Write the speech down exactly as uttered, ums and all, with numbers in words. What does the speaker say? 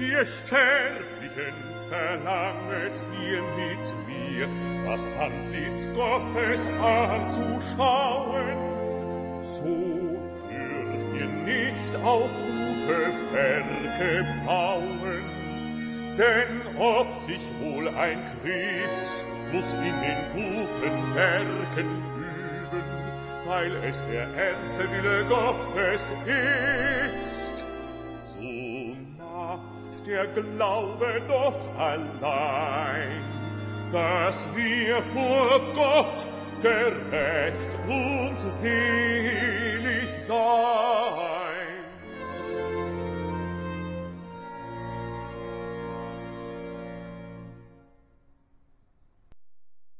Ihr Sterblichen verlanget ihr mit mir, das Antlitz Gottes anzuschauen. So dürft ihr nicht auf gute Werke bauen, denn ob sich wohl ein Christ muss in den guten Werken üben, weil es der ernste Wille Gottes ist. So macht der Glaube doch allein, dass wir vor Gott gerecht und selig sein.